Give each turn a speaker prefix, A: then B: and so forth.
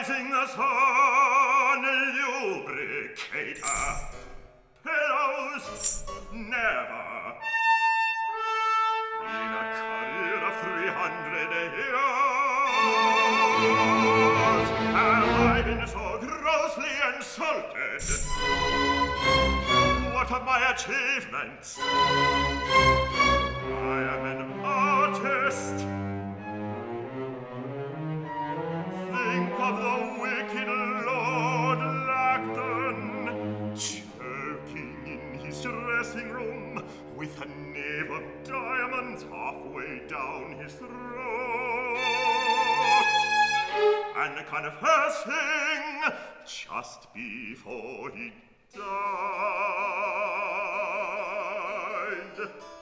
A: rising sun lubricator. Pillows, never. In a career of 300 years, have I been so grossly insulted? What of my achievements? I am an artist. Think of the wicked Lord Lacton, choking in his dressing room with a knave of diamonds halfway down his throat, and confessing just before he died